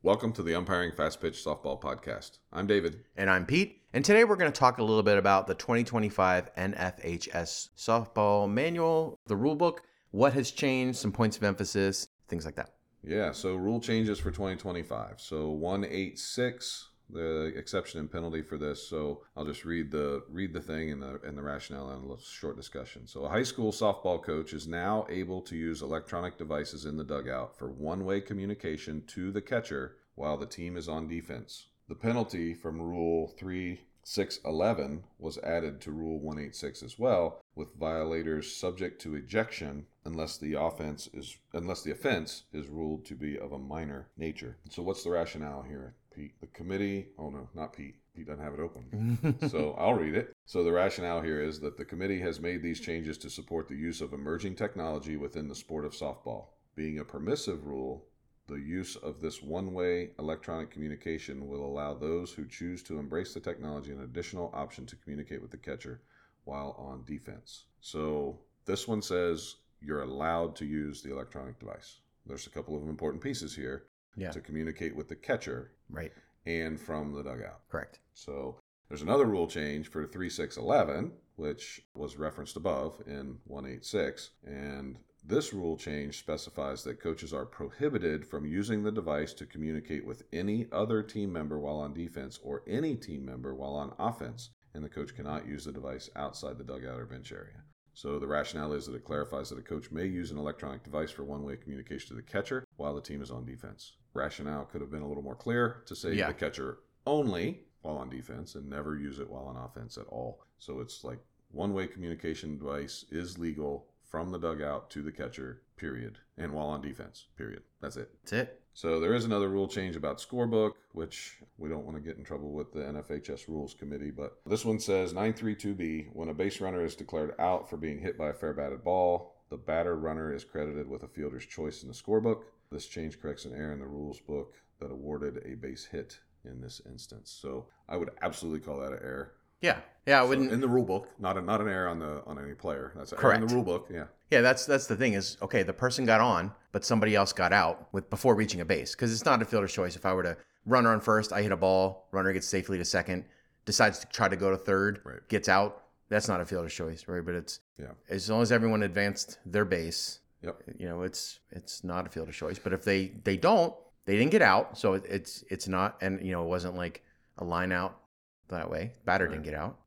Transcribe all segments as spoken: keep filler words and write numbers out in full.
Welcome to the Umpiring Fast Pitch Softball Podcast. I'm David. And I'm Pete. And today we're going to talk a little bit about the twenty twenty-five N F H S Softball Manual, the rule book, what has changed, some points of emphasis, things like that. Yeah, so rule changes for twenty twenty-five. So one eighty-six, the exception and penalty for this. So I'll just read the read the thing and the and the rationale and a short discussion. So a high school softball coach is now able to use electronic devices in the dugout for one-way communication to the catcher while the team is on defense. The penalty from Rule three six eleven was added to Rule one eighty-six as well, with violators subject to ejection unless the offense is unless the offense is ruled to be of a minor nature. So what's the rationale here, Pete? The committee, oh no, not Pete. Pete doesn't have it open. So I'll read it. So the rationale here is that the committee has made these changes to support the use of emerging technology within the sport of softball. Being a permissive rule, the use of this one-way electronic communication will allow those who choose to embrace the technology an additional option to communicate with the catcher while on defense. So this one says you're allowed to use the electronic device. There's a couple of important pieces here Yeah. to communicate with the catcher Right. and from the dugout. Correct. So there's another rule change for three six eleven, which was referenced above in one eighty-six, and this rule change specifies that coaches are prohibited from using the device to communicate with any other team member while on defense or any team member while on offense, and the coach cannot use the device outside the dugout or bench area. So the rationale is that it clarifies that a coach may use an electronic device for one-way communication to the catcher while the team is on defense. Rationale could have been a little more clear to say Yeah. the catcher only while on defense and never use it while on offense at all. So it's like one-way communication device is legal from the dugout to the catcher, period, and while on defense, period. That's it. That's it. So there is another rule change about scorebook, which we don't want to get in trouble with the N F H S Rules Committee, but this one says nine thirty-two B, when a base runner is declared out for being hit by a fair batted ball, the batter runner is credited with a fielder's choice in the scorebook. This change corrects an error in the rules book that awarded a base hit in this instance. So I would absolutely call that an error. Yeah. Yeah, I So wouldn't. in the rule book, not a, not an error on the on any player. That's an error Correct. in the rule book. Yeah. Yeah, that's that's the thing is, okay, the person got on, but somebody else got out with before reaching a base. Because it's not a fielder's choice. If I were to runner on first, I hit a ball, runner gets safely to second, decides to try to go to third, Right. gets out, that's not a fielder's choice, right? But it's Yeah. as long as everyone advanced their base, Yep. you know, it's it's not a fielder's choice. But if they they don't, they didn't get out, so it, it's it's not, and you know, it wasn't like a line out that way. Batter Right. didn't get out.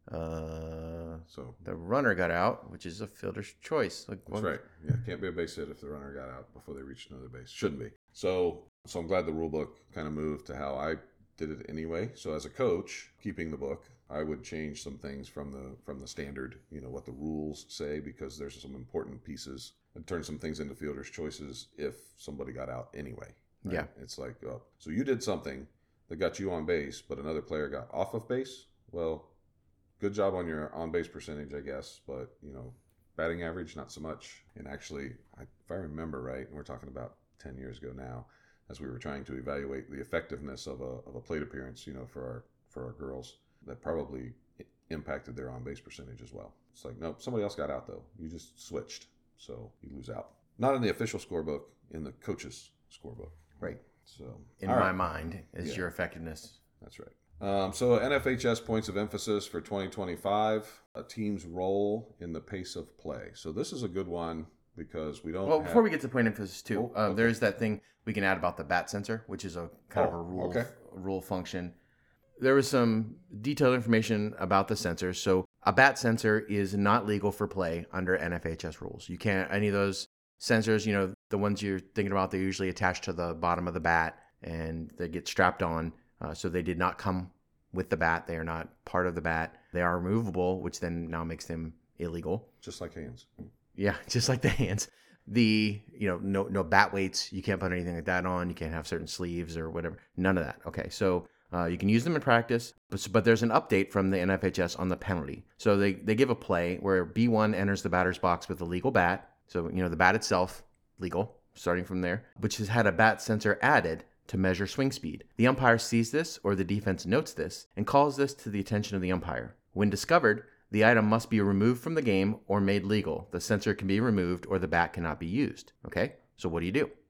Uh, So the runner got out, which is a fielder's choice. Like, that's what- right. Yeah, can't be a base hit if the runner got out before they reached another base. Shouldn't be. So, so I'm glad the rule book kind of moved to how I did it anyway. So as a coach, keeping the book, I would change some things from the from the standard, you know, what the rules say, because there's some important pieces, and turn some things into fielder's choices if somebody got out anyway. Right? Yeah. It's like, oh, so you did something that got you on base, but another player got off of base. Well, good job on your on-base percentage, I guess, but, you know, batting average, not so much. And actually, I, if I remember right, and we're talking about ten years ago now, as we were trying to evaluate the effectiveness of a of a plate appearance, you know, for our for our girls, that probably impacted their on-base percentage as well. It's like, nope, somebody else got out, though. You just switched, so you lose out. Not in the official scorebook, in the coach's scorebook. Right. So In all my right. mind, is Yeah. your effectiveness. That's right. Um, so N F H S points of emphasis for twenty twenty-five, a team's role in the pace of play. So this is a good one because we don't Well, have... before we get to point of emphasis too, Oh, uh, okay. there's that thing we can add about the bat sensor, which is a kind of Oh, a rule okay. rule function. There was some detailed information about the sensor. So a bat sensor is not legal for play under N F H S rules. You can't, any of those sensors, you know, the ones you're thinking about, they're usually attached to the bottom of the bat and they get strapped on. Uh, so they did not come with the bat. They are not part of the bat. They are removable, which then now makes them illegal. Just like hands. Yeah, just like the hands. The, you know, no no bat weights. You can't put anything like that on. You can't have certain sleeves or whatever. None of that. Okay, so uh, you can use them in practice, but, but there's an update from the N F H S on the penalty. So they, they give a play where B one enters the batter's box with a legal bat. So, you know, the bat itself, legal, starting from there, which has had a bat sensor added to measure swing speed. The umpire sees this, or the defense notes this, and calls this to the attention of the umpire. When discovered, the item must be removed from the game or made legal. The sensor can be removed or the bat cannot be used. Okay? So what do you do?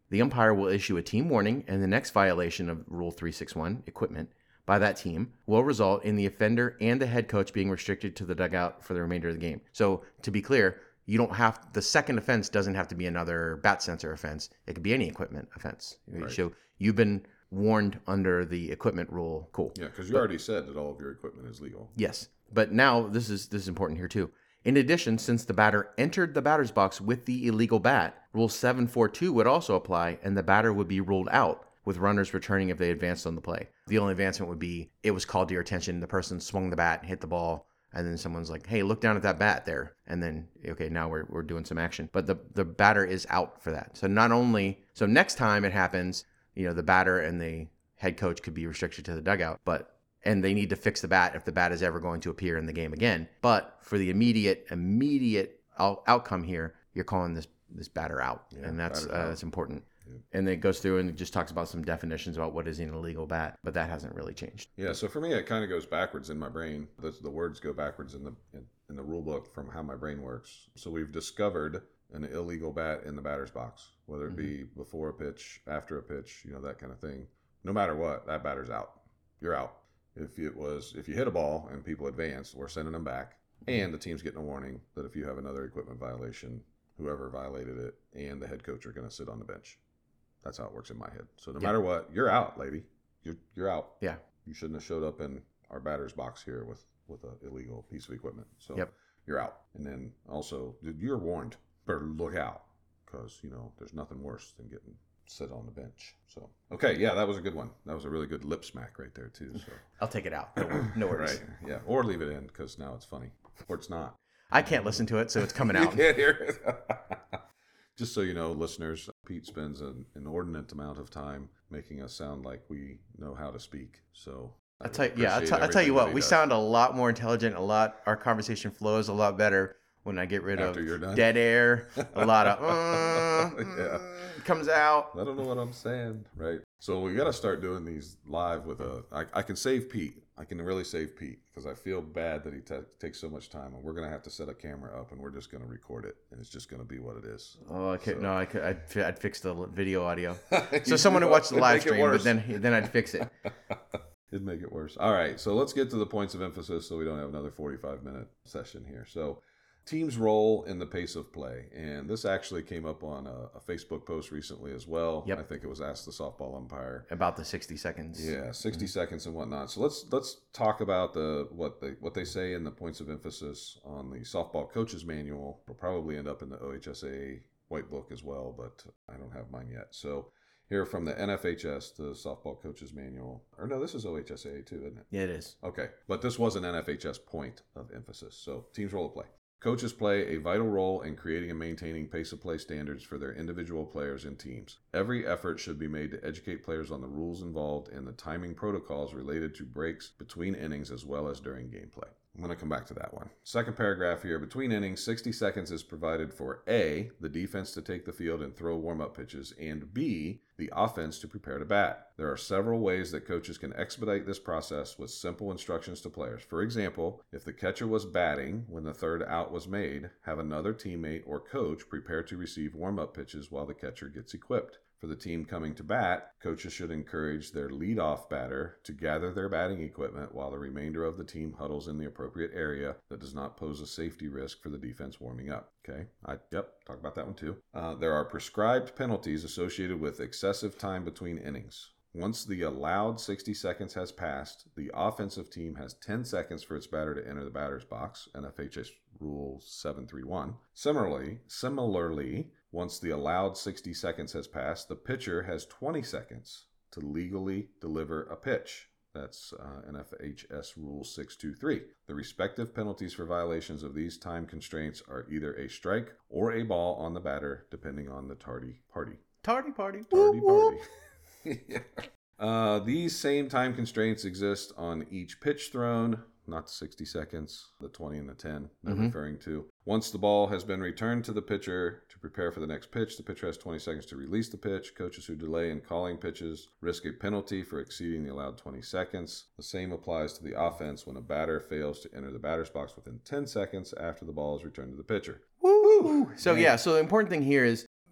the umpire will issue a team warning, and the next violation of Rule three sixty-one, equipment, by that team will result in the offender and the head coach being restricted to the dugout for the remainder of the game. So to be clear, you don't have, the second offense doesn't have to be another bat sensor offense. It could be any equipment offense. Right. So you've been warned under the equipment rule. Cool. Yeah, because you but, already said that all of your equipment is legal. Yes. But now this is this is important here too. In addition, since the batter entered the batter's box with the illegal bat, Rule seven forty-two would also apply, and the batter would be ruled out, with runners returning if they advanced on the play. The only advancement would be it was called to your attention, the person swung the bat, hit the ball, and then someone's like, hey, look down at that bat there. And then, okay, now we're we're doing some action. But the, the batter is out for that. So not only, so next time it happens, you know, the batter and the head coach could be restricted to the dugout, but and they need to fix the bat if the bat is ever going to appear in the game again. But for the immediate, immediate out- outcome here, you're calling this this batter out. Yeah, and that's uh, that's important. Yeah. And then it goes through and it just talks about some definitions about what is an illegal bat, but that hasn't really changed. Yeah, so for me, it kind of goes backwards in my brain. The, the words go backwards in the in, in the rule book from how my brain works. So we've discovered an illegal bat in the batter's box, whether it be mm-hmm. before a pitch, after a pitch, you know, that kind of thing. No matter what, that batter's out. You're out. If it was, if you hit a ball and people advance, we're sending them back, and the team's getting a warning that if you have another equipment violation, whoever violated it and the head coach are going to sit on the bench. That's how it works in my head. So no yeah. matter what, you're out, lady. You're you're out. Yeah. You shouldn't have showed up in our batter's box here with with an illegal piece of equipment. So yep. you're out. And then also, you're warned. Better look out, because you know there's nothing worse than getting sit on the bench. So okay, yeah, that was a good one. That was a really good lip smack right there too. So I'll take it out. No worries. Right. Yeah, or leave it in because now it's funny, or it's not. I can't listen to it, so it's coming out. You can't hear it. Just so you know, listeners, Pete spends an inordinate amount of time making us sound like we know how to speak. So I'll tell you, yeah, I'll, t- I'll tell you what, we does. sound a lot more intelligent. A lot, our conversation flows a lot better when I get rid After of you're done. dead air. A lot of uh, yeah. comes out. I don't know what I'm saying, right? So we got to start doing these live with a. I, I can save Pete. I can really save Pete because I feel bad that he t- takes so much time, and we're gonna have to set a camera up, and we're just gonna record it, and it's just gonna be what it is. Oh, I could so. no, I could. I'd, I'd fix the video audio, so someone would watch the live stream, but then then I'd fix it. It'd make it worse. All right, so let's get to the points of emphasis, so we don't have another forty-five minute session here. So. Team's role in the pace of play. And this actually came up on a, a Facebook post recently as well. Yep. I think it was asked the softball umpire. About the sixty seconds. Yeah, sixty mm-hmm. seconds and whatnot. So let's let's talk about the what they what they say in the points of emphasis on the softball coaches manual. Will probably end up in the O H S A white book as well, but I don't have mine yet. So here from the N F H S, the softball coaches manual. Or no, this is O H S A too, isn't it? Yeah, it is. Okay, but this was an N F H S point of emphasis. So team's role of play. Coaches play a vital role in creating and maintaining pace of play standards for their individual players and teams. Every effort should be made to educate players on the rules involved and the timing protocols related to breaks between innings as well as during gameplay. I'm going to come back to that one. Second paragraph here. Between innings, sixty seconds is provided for A, the defense to take the field and throw warm-up pitches, and B, the offense to prepare to bat. There are several ways that coaches can expedite this process with simple instructions to players. For example, if the catcher was batting when the third out was made, have another teammate or coach prepare to receive warm-up pitches while the catcher gets equipped. For the team coming to bat, coaches should encourage their leadoff batter to gather their batting equipment while the remainder of the team huddles in the appropriate area that does not pose a safety risk for the defense warming up. Okay, I yep, talk about that one too. Uh, there are prescribed penalties associated with excessive time between innings. Once the allowed sixty seconds has passed, the offensive team has ten seconds for its batter to enter the batter's box, N F H S Rule seven thirty-one. Similarly, similarly, once the allowed sixty seconds has passed, the pitcher has twenty seconds to legally deliver a pitch. That's uh, N F H S Rule six twenty-three. The respective penalties for violations of these time constraints are either a strike or a ball on the batter, depending on the tardy party. Tardy party. Tardy party. Yeah. Uh, these same time constraints exist on each pitch thrown, not the sixty seconds, the twenty and the ten I'm mm-hmm. referring to. Once the ball has been returned to the pitcher to prepare for the next pitch, the pitcher has twenty seconds to release the pitch. Coaches who delay in calling pitches risk a penalty for exceeding the allowed twenty seconds. The same applies to the offense when a batter fails to enter the batter's box within ten seconds after the ball is returned to the pitcher. Woo! So, yeah, so the important thing here is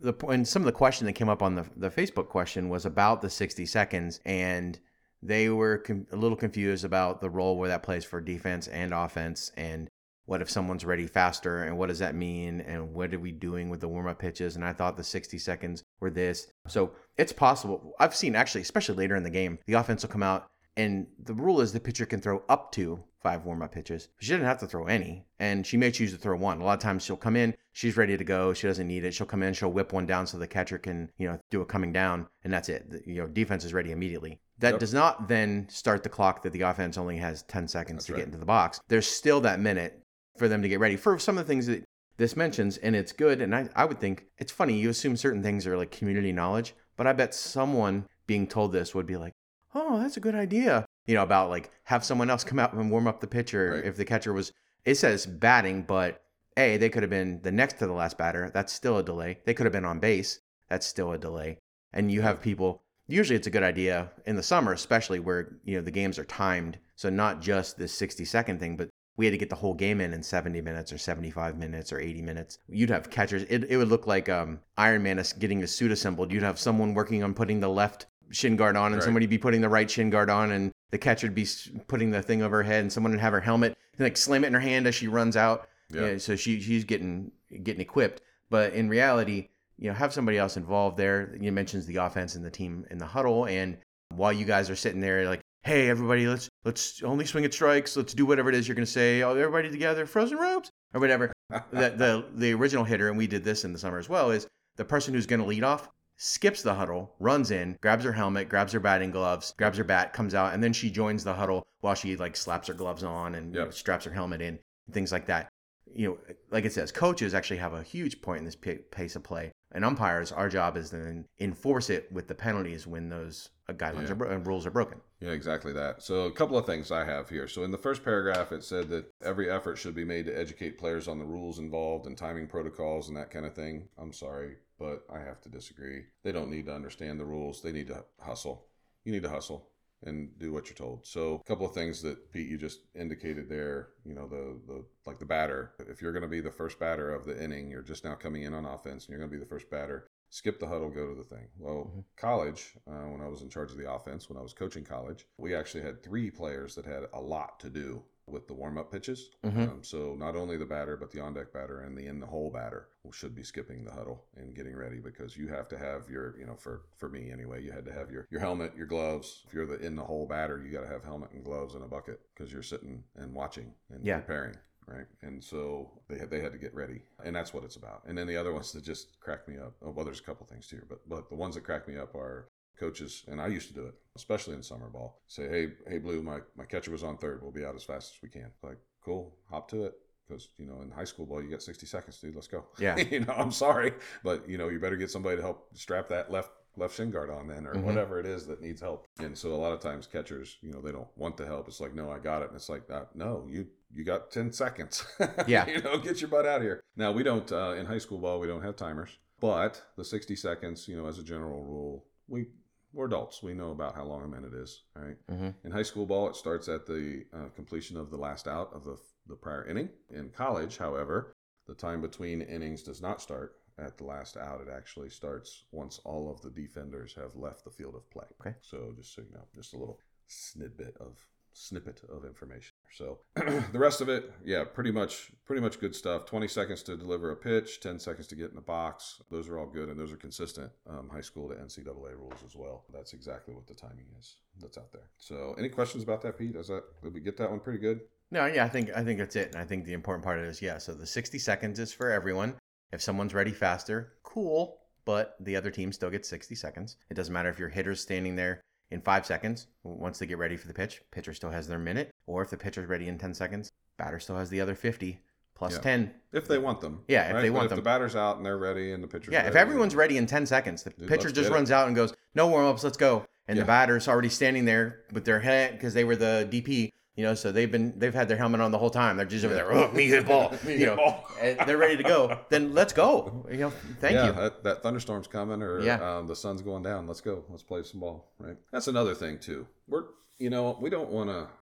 the and some of the question that came up on the the Facebook question was about the sixty seconds, and they were com- a little confused about the role where that plays for defense and offense, and what if someone's ready faster, and what does that mean, and what are we doing with the warm-up pitches? And I thought the sixty seconds were this. So it's possible. I've seen actually, especially later in the game, the offense will come out, and the rule is the pitcher can throw up to five warm-up pitches. She doesn't have to throw any, and she may choose to throw one. A lot of times she'll come in, she's ready to go, she doesn't need it. She'll come in, she'll whip one down so the catcher can, you know, do a coming down, and that's it. The, you know, defense is ready immediately. That yep. does not then start the clock that the offense only has ten seconds that's to right. get into the box. There's still that minute for them to get ready for some of the things that this mentions, and it's good. And I, I would think it's funny. You assume certain things are like community knowledge, but I bet someone being told this would be like, oh, that's a good idea. You know, about like have someone else come out and warm up the pitcher. Right. If the catcher was, it says batting, but A, they could have been the next to the last batter. That's still a delay. They could have been on base. That's still a delay. And you have people, usually it's a good idea in the summer, especially where, you know, the games are timed. So not just this sixty second thing, but we had to get the whole game in in seventy minutes or seventy-five minutes or eighty minutes. You'd have catchers. It, it would look like um, Iron Man is getting the suit assembled. You'd have someone working on putting the left shin guard on, and right. somebody be putting the right shin guard on, and the catcher would be putting the thing over her head, and someone would have her helmet and like slam it in her hand as she runs out. Yeah. Yeah, so she she's getting getting equipped. But in reality, you know, have somebody else involved there. You mentions the offense and the team in the huddle, and while you guys are sitting there like, hey, everybody, let's let's only swing at strikes. Let's do whatever it is you're going to say. Oh, everybody together, frozen ropes, or whatever. the, the the original hitter, and we did this in the summer as well, is the person who's going to lead off skips the huddle, runs in, grabs her helmet, grabs her batting gloves, grabs her bat, comes out, and then she joins the huddle while she like slaps her gloves on and yep. you know, straps her helmet in, things like that. You know, like it says, coaches actually have a huge point in this p- pace of play. And umpires, our job is to then enforce it with the penalties when those uh, guidelines yeah. are bro- and rules are broken. Yeah, exactly that. So a couple of things I have here. So in the first paragraph, it said that every effort should be made to educate players on the rules involved and timing protocols and that kind of thing. I'm sorry, but I have to disagree. They don't need to understand the rules. They need to hustle. You need to hustle and do what you're told. So a couple of things that Pete, you just indicated there, you know, the, the like the batter, if you're going to be the first batter of the inning, you're just now coming in on offense and you're going to be the first batter, skip the huddle, go to the thing. Well, mm-hmm. college, uh, when I was in charge of the offense, when I was coaching college, we actually had three players that had a lot to do with the warm-up pitches. Mm-hmm. Um, so not only the batter, but the on-deck batter and the in-the-hole batter should be skipping the huddle and getting ready, because you have to have your, you know, for, for me anyway, you had to have your, your helmet, your gloves. If you're the in-the-hole batter, you got to have helmet and gloves and a bucket because you're sitting and watching and yeah. preparing. Right. And so they had, they had to get ready, and that's what it's about. And then the other ones that just crack me up. Oh, well, there's a couple things here, but, but the ones that crack me up are coaches, and I used to do it, especially in summer ball, say, hey, hey, Blue, my, my catcher was on third. We'll be out as fast as we can. Like, cool, hop to it. Because, you know, in high school ball, you got sixty seconds, dude. Let's go. Yeah. you know, I'm sorry, but, you know, you better get somebody to help strap that left left shin guard on then, or mm-hmm. whatever it is that needs help. And so a lot of times catchers, you know, they don't want the help. It's like, no, I got it. And it's like, uh, no, you you got ten seconds. Yeah. you know, get your butt out of here. Now, we don't, uh, in high school ball, we don't have timers. But the sixty seconds, you know, as a general rule, we, we're adults. We know about how long a minute is, right? Mm-hmm. In high school ball, it starts at the uh, completion of the last out of the, the prior inning. In college, however, the time between innings does not start at the last out. It actually starts once all of the defenders have left the field of play. Okay. So just so you know, just a little snippet of snippet of information. So the rest of it, yeah, pretty much pretty much good stuff. twenty seconds to deliver a pitch, ten seconds to get in the box. Those are all good, and those are consistent um, high school to N C double A rules as well. That's exactly what the timing is that's out there. So any questions about that, Pete? Does that did we get that one pretty good? No, yeah, I think I think that's it. And I think the important part is, yeah, so the sixty seconds is for everyone. If someone's ready faster, cool, but the other team still gets sixty seconds. It doesn't matter if your hitter's standing there in five seconds. Once they get ready for the pitch, pitcher still has their minute. Or if the pitcher's ready in ten seconds, batter still has the other fifty plus yeah. ten. If they want them. Yeah, if right? they want but if them. If the batter's out and they're ready and the pitcher's yeah, ready. Yeah, if everyone's ready in ten seconds, the Dude, pitcher just runs it. out and goes, no warm-ups, let's go. And yeah. the batter's already standing there with their head, because they were the D P. You know, so they've been they've had their helmet on the whole time. They're just over there, oh, me hit ball. me you know, ball. And they're ready to go. Then let's go. You know, thank yeah, you. That, that thunderstorm's coming, or yeah. um, the sun's going down. Let's go. Let's play some ball. Right. That's another thing too. We're you know we don't want to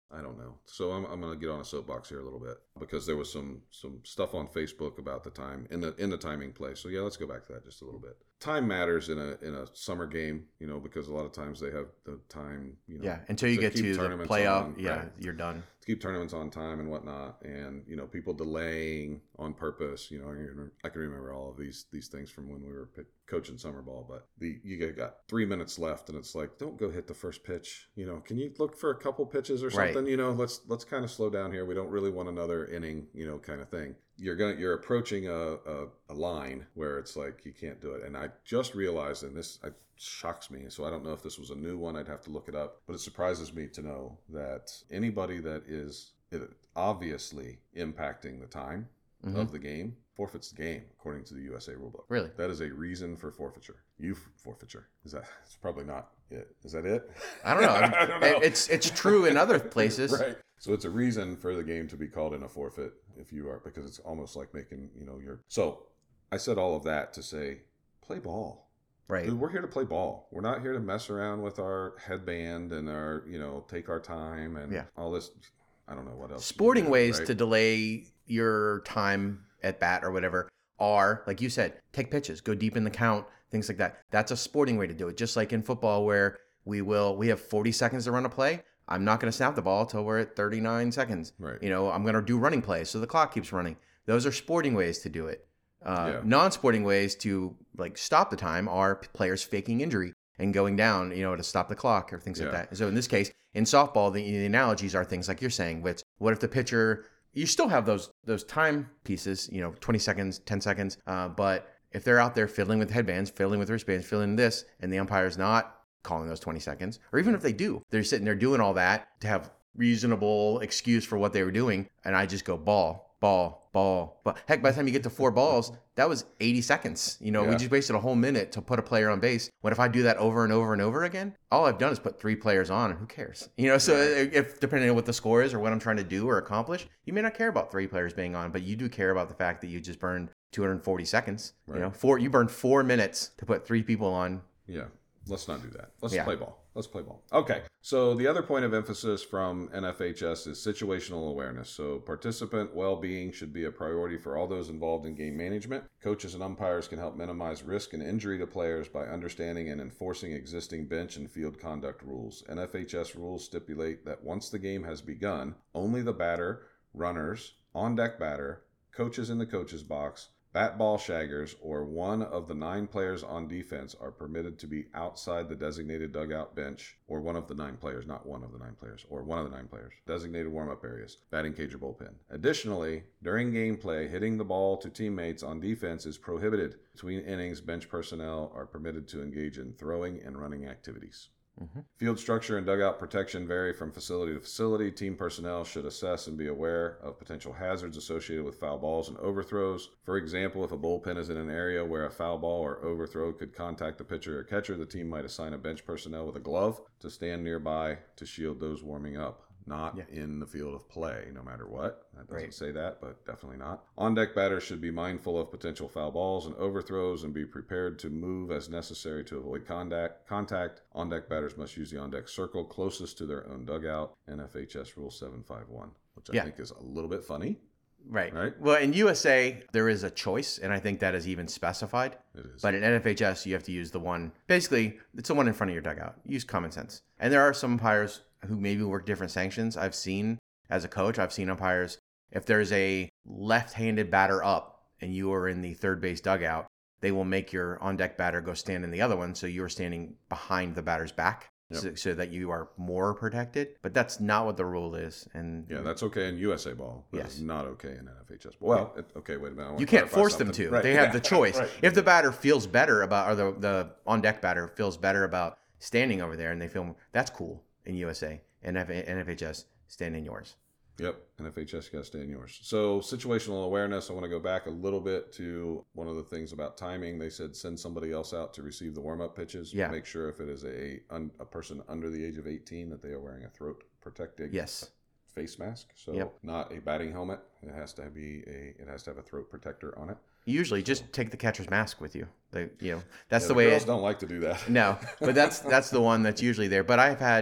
I don't know. So I'm, I'm going to get on a soapbox here a little bit because there was some some stuff on Facebook about the time in the in the timing play. So yeah, let's go back to that just a little bit. Time matters in a in a summer game, you know, because a lot of times they have the time, you know. Yeah, until you to get keep to the tournaments playoff, on, yeah, right, you're done. to keep tournaments on time and whatnot, and you know, people delaying on purpose. You know, I can remember, I can remember all of these these things from when we were p- coaching summer ball. But the you got three minutes left, and it's like, don't go hit the first pitch. You know, can you look for a couple pitches or Right. something? You know, let's let's kind of slow down here. We don't really want another inning. You know, kind of thing. You're gonna you're approaching a, a, a line where it's like you can't do it. And I just realized, and this I, shocks me. So I don't know if this was a new one. I'd have to look it up. But it surprises me to know that anybody that is obviously impacting the time Mhm. of the game forfeits the game according to the U S A rulebook. Really? That is a reason for forfeiture. You forfeiture. Is that? It's probably not it. Is that it? I don't know. I don't know. It's it's true in other places. Right. So it's a reason for the game to be called in a forfeit if you are, because it's almost like making, you know, your. So I said all of that to say, play ball. Right. Dude, we're here to play ball. We're not here to mess around with our headband and our, you know, take our time and Yeah. all this. I don't know what else. Sporting do, ways right? to delay your time at bat or whatever are, like you said, take pitches, go deep in the count, things like that. That's a sporting way to do it. Just like in football where we will, we have forty seconds to run a play. I'm not going to snap the ball till we're at thirty-nine seconds. Right. You know, I'm going to do running plays so the clock keeps running. Those are sporting ways to do it. Uh, Yeah. Non-sporting ways to like stop the time are p- players faking injury and going down, you know, to stop the clock or things like Yeah. that. So in this case, in softball, the, the analogies are things like you're saying, which what if the pitcher, you still have those those time pieces, you know, twenty seconds, ten seconds, uh, but if they're out there fiddling with headbands, fiddling with wristbands, fiddling this, and the umpire's not calling those twenty seconds, or even if they do, they're sitting there doing all that to have reasonable excuse for what they were doing, and I just go ball, ball, ball. But heck, by the time you get to four balls, that was eighty seconds. You know, Yeah. we just wasted a whole minute to put a player on base. What if I do that over and over and over again? All I've done is put three players on, and who cares? You know, so Right. if depending on what the score is or what I'm trying to do or accomplish, you may not care about three players being on, but you do care about the fact that you just burned two hundred forty seconds. Right. You know, four you burned four minutes to put three people on. Yeah. Let's not do that. Let's Yeah. play ball. Let's play ball. Okay. So the other point of emphasis from N F H S is situational awareness. So participant well-being should be a priority for all those involved in game management. Coaches and umpires can help minimize risk and injury to players by understanding and enforcing existing bench and field conduct rules. N F H S rules stipulate that once the game has begun, only the batter, runners, on-deck batter, coaches in the coaches box, bat ball shaggers, or one of the nine players on defense are permitted to be outside the designated dugout bench, or one of the nine players, not one of the nine players, or one of the nine players, designated warm-up areas, batting cage or bullpen. Additionally, during gameplay, hitting the ball to teammates on defense is prohibited. Between innings, bench personnel are permitted to engage in throwing and running activities. Mm-hmm. Field structure and dugout protection vary from facility to facility. Team personnel should assess and be aware of potential hazards associated with foul balls and overthrows. For example, if a bullpen is in an area where a foul ball or overthrow could contact the pitcher or catcher, the team might assign a bench personnel with a glove to stand nearby to shield those warming up. Not Yeah. in the field of play, no matter what. That doesn't Right. say that, but definitely not. On-deck batters should be mindful of potential foul balls and overthrows and be prepared to move as necessary to avoid contact. Contact. On-deck batters must use the on-deck circle closest to their own dugout. N F H S Rule seven five one, which I Yeah. think is a little bit funny. Right. Right. Well, in U S A, there is a choice, and I think that is even specified. It is. But in N F H S, you have to use the one. Basically, it's the one in front of your dugout. Use common sense. And there are some umpires who maybe work different sanctions. I've seen as a coach, I've seen umpires. If there's a left-handed batter up and you are in the third base dugout, they will make your on-deck batter go stand in the other one, so you are standing behind the batter's back. Yep. So, so that you are more protected, but that's not what the rule is. And yeah, that's okay in U S A ball. But Yes. it's not okay in N F H S. Well, it, okay, wait a minute. I wanna you can't clarify force them something. to. Right. They have Yeah. the choice. Right. If the batter feels better about, or the, the on-deck batter feels better about standing over there and they feel, that's cool in U S A. And N F H S, stand in yours. Yep, N F H S, you got to stay in yours. So situational awareness, I want to go back a little bit to one of the things about timing. They said send somebody else out to receive the warm-up pitches. Yeah. Make sure if it is a un, a person under the age of eighteen that they are wearing a throat protecting Yes. face mask. So Yep. not a batting helmet. It has to be a it has to have a throat protector on it. Usually, just take the catcher's mask with you. They, you know, that's Yeah, the way. girls It, don't like to do that. no, but that's that's the one that's usually there. But I've had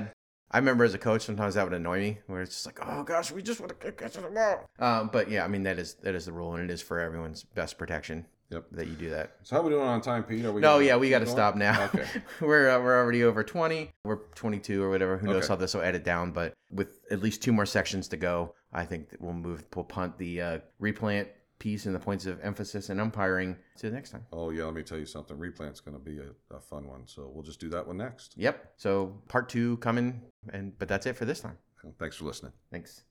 I remember as a coach, sometimes that would annoy me, where it's just like, oh gosh, we just want to catch the ball. Um, but yeah, I mean that is that is the rule, and it is for everyone's best protection. Yep. That you do that. So how are we doing on time, Pete? Are we No, gonna yeah, we keep got to going? stop now. Okay. we're uh, we're already over twenty. We're twenty-two or whatever. Who knows Okay. how this will edit down? But with at least two more sections to go, I think that we'll move. We'll punt the uh, replant piece and the points of emphasis and umpiring to the next time. Oh yeah, let me tell you something. Replant's going to be a, a fun one, so we'll just do that one next. Yep. So part two coming, and but that's it for this time. Thanks for listening. Thanks.